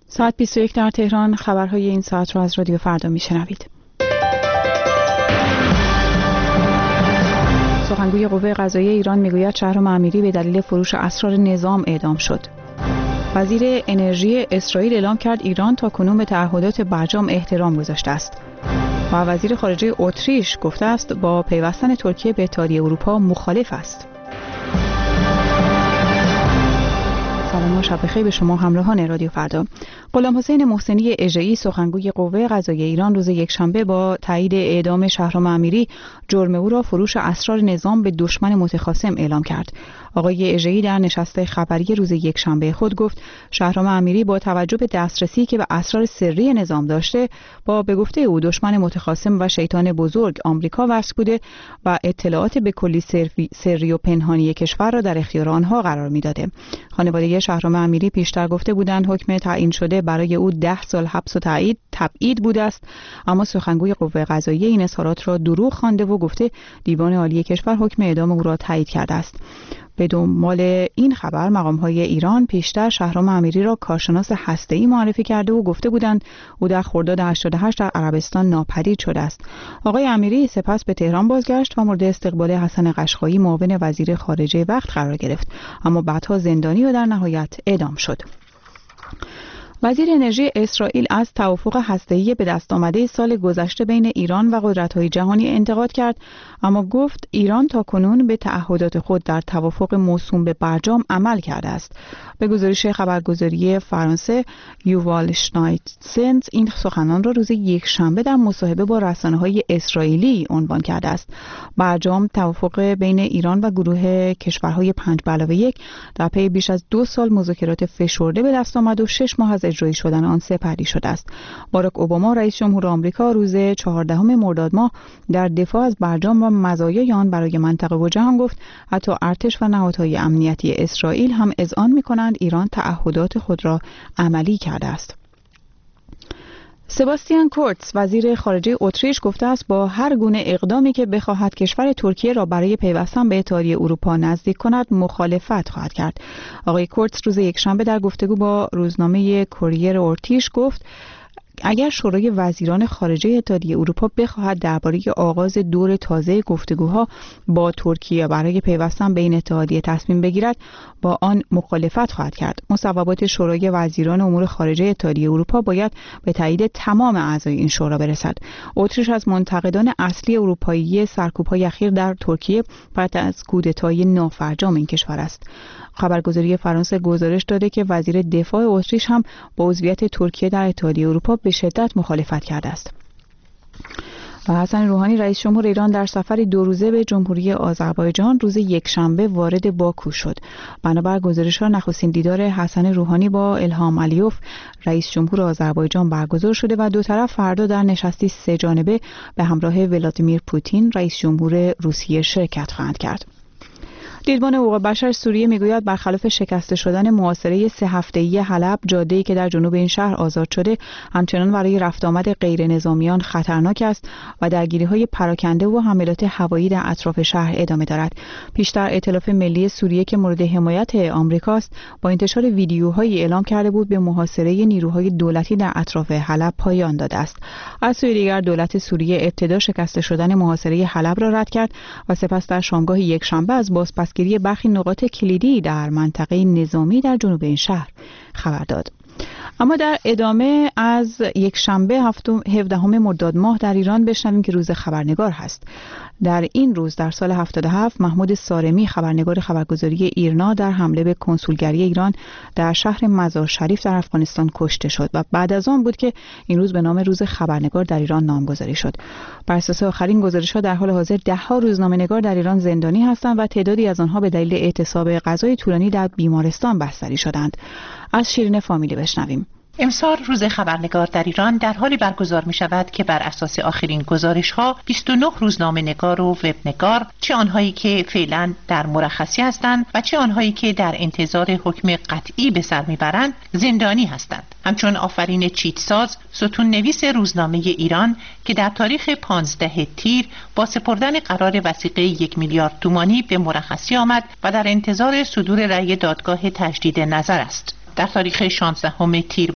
ساعت 21 در تهران. خبرهای این ساعت را از رادیو فردا میشنوید. سخنگوی قوه قضاییه ایران میگوید شهرام امیری به دلیل فروش اسرار نظام اعدام شد. وزیر انرژی اسرائیل اعلام کرد ایران تاکنون به تعهدات برجام احترام گذاشته است. و وزیر خارجه اتریش گفته است با پیوستن ترکیه به اتحادیه اروپا مخالف است. سلام و شب بخیر به شما همراهان رادیو فردا. غلام حسین محسنی اژه‌ای سخنگوی قوه قضاییه ایران روز یکشنبه با تایید اعدام شهرام امیری جرم او را فروش اسرار نظام به دشمن متخاصم اعلام کرد. آقای اژه‌ای در نشست خبری روز یکشنبه خود گفت شهرام امیری با توجه به دسترسی که به اسرار سری نظام داشته با به گفته او دشمن متخاصم و شیطان بزرگ آمریکا وصل بوده و اطلاعات به کلی سری و پنهانی کشور را در اختیار آنها قرار می‌داده. خانواده شهرام امیری پیشتر گفته بودند حکم تعیین شده برای او 10 سال حبس و تبعید بوده است، اما سخنگوی قوه قضاییه این اظهارات را دروغ خوانده و گفته دیوان عالی کشور حکم اعدام او را تایید کرده است. به دنبال این خبر مقام‌های ایران پیشتر شهرام امیری را کارشناس هسته‌ای معرفی کرده و گفته بودند او در خرداد 88 در عربستان ناپدید شده است. آقای امیری سپس به تهران بازگشت و مورد استقبال حسن قشقایی معاون وزیر خارجه وقت قرار گرفت، اما بعدها زندانی و در نهایت اعدام شد. وزیر انرژی اسرائیل از توافق هسته‌ای به دست آمده سال گذشته بین ایران و قدرت‌های جهانی انتقاد کرد، اما گفت ایران تاکنون به تعهدات خود در توافق موسوم به برجام عمل کرده است. به گزارش خبرگزاری فرانسه یووال شنایدسنت این سخنان را روز یکشنبه در مصاحبه با رسانه‌های اسرائیلی عنوان کرده است. برجام توافق بین ایران و گروه کشورهای 5+1 در پی بیش از 2 سال مذاکرات فشرده به دست آمد و 6 ماه از اجرایی شدن آن سپری شده است. باراک اوباما رئیس جمهور آمریکا روز 14 مرداد ماه در دفاع از برجام و مزایای آن برای منطقه و جهان گفت حتی ارتش و نهادهای امنیتی اسرائیل هم اذعان می‌کنند ایران تعهدات خود را عملی کرده است. سباستیان کورتز وزیر خارجه اتریش گفته است با هر گونه اقدامی که بخواهد کشور ترکیه را برای پیوستن به اتحادیه اروپا نزدیک کند مخالفت خواهد کرد. آقای کورتز روز یکشنبه در گفتگو با روزنامه کوریر اتریش گفت اگر شورای وزیران خارجه اتحادیه اروپا بخواهد درباره آغاز دور تازه گفتگوها با ترکیه برای پیوستن به این اتحادیه تصمیم بگیرد با آن مخالفت خواهد کرد. مصوبات شورای وزیران امور خارجه اتحادیه اروپا باید به تایید تمام اعضای این شورا برسد. اتریش از منتقدان اصلی اروپایی سرکوب‌های اخیر در ترکیه بعد از کودتای نافرجام این کشور است. خبرگزاری فرانسه گزارش داده که وزیر دفاع اتریش هم با عضویت ترکیه در اتحادیه اروپا به شدت مخالفت کرده است. و حسن روحانی رئیس جمهور ایران در سفری 2 روزه به جمهوری آذربایجان روز یکشنبه وارد باکو شد. بنابر گزارش‌ها نخستین دیدار حسن روحانی با الهام علیوف رئیس جمهور آذربایجان برگزار شده و دو طرف فردا در نشستی 3 جانبه به همراه ولادیمیر پوتین رئیس جمهور روسیه شرکت خواهند کرد. دیدبان حقوق بشر سوریه میگوید برخلاف شکسته شدن محاصره 3 هفته‌ای حلب، جاده‌ای که در جنوب این شهر آزاد شده همچنان برای رفت آمد غیر نظامیان خطرناک است و درگیری‌های پراکنده و حملات هوایی در اطراف شهر ادامه دارد. پیشتر ائتلاف ملی سوریه که مورد حمایت آمریکاست با انتشار ویدیوهایی اعلام کرده بود به محاصره نیروهای دولتی در اطراف حلب پایان داده است. از سوی دیگر دولت سوریه ابتدا شکسته شدن محاصره حلب را رد کرد و سپس در شامگاه یکشنبه از بازپسگیری برخی نقاط کلیدی در منطقه نظامی در جنوب این شهر خبر داد. اما در ادامه از یکشنبه 17 مرداد ماه در ایران بشنویم که روز خبرنگار هست. در این روز در سال 77 محمود سارمی خبرنگار خبرگزاری ایرنا در حمله به کنسولگری ایران در شهر مزار شریف در افغانستان کشته شد و بعد از آن بود که این روز به نام روز خبرنگار در ایران نامگذاری شد. بر اساس آخرین گزارش‌ها در حال حاضر 10 روزنامه‌نگار در ایران زندانی هستند و تعدادی از آنها به دلیل اعتصاب غذای طولانی در بیمارستان بستری شدند. از شیرین فامیلی بشنویم. امسال روز خبرنگار در ایران در حالی برگزار می شود که بر اساس آخرین گزارش ها 29 روزنامه نگار و وبنگار، چه آنهایی که فعلا در مرخصی هستند و چه آنهایی که در انتظار حکم قطعی به سر میبرند زندانی هستند. همچون آفرین چیتساز، ستون نویس روزنامه ایران که در تاریخ 15 تیر با سپردن قرار وثیقه 1 میلیارد تومانی به مرخصی آمد و در انتظار صدور رأی دادگاه تجدید نظر است. در تاریخ 16 تیر